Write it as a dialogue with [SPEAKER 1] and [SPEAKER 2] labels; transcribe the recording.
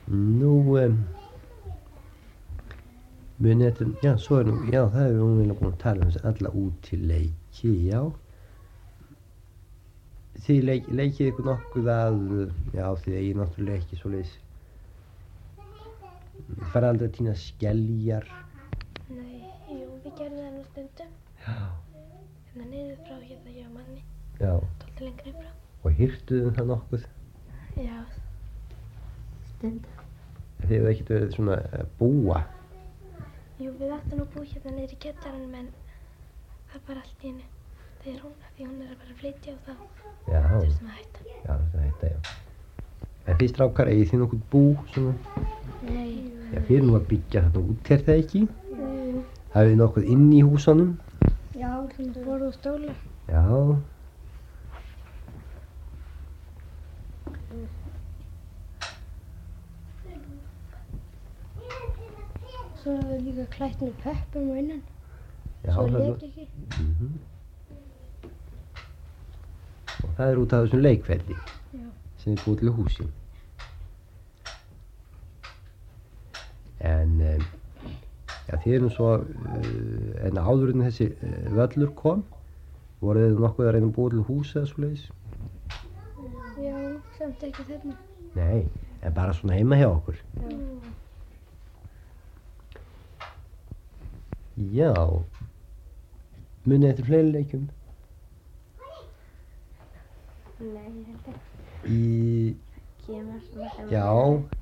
[SPEAKER 1] Nú, munið þetta, já, svo nú, já, það hefur hún eiginlega búin að tala um alla útileiki, já. Þið leikið ykkur nokkuð að, já, þið eigið náttúrulega ekki svoleiðis. Þið farið aldrei að tína skeljar.
[SPEAKER 2] Nei, jú, við gerðum það nú stundum.
[SPEAKER 1] Já.
[SPEAKER 2] Hérna niður frá hérna hjá manni.
[SPEAKER 1] Já.
[SPEAKER 2] Dálítið lengri frá.
[SPEAKER 1] Og hirtuðu það nokkuð?
[SPEAKER 2] Já, stundum.
[SPEAKER 1] Þið hefðu ekkert verið svona að búa?
[SPEAKER 2] Jú, við ættum nú búið hérna niður í kjallaranum en það bara allt í henni. Þegar hún, því hún að bara flytja og þá þurftum að hætta.
[SPEAKER 1] Já, þurftum að hætta, já. En þið strákar, eigið þið nokkuð bú svona?
[SPEAKER 2] Nei.
[SPEAKER 1] Já, þið nú að byggja þetta út, það ekki? Hafið þið nokkuð inn í húsunum?
[SPEAKER 2] Já, svona borð og stóla.
[SPEAKER 1] Já.
[SPEAKER 2] Svo er það líka klætt með pöppum á innan.
[SPEAKER 1] Já,
[SPEAKER 2] svo lek ekki.
[SPEAKER 1] Og það er út af þessum leikvelli sem er búið til húsi. En já, þið nú svo, en áður en þessi völlur kom, voruð þið nokkuð að reyna að búið til húsi eða svoleiðis?
[SPEAKER 2] Já, samt ekki þarna.
[SPEAKER 1] Nei, en bara svona heima hjá okkur. Já, munið eftir fleiri leikjum?
[SPEAKER 2] Nei, ég held ekki.
[SPEAKER 1] Kemur svona. Já,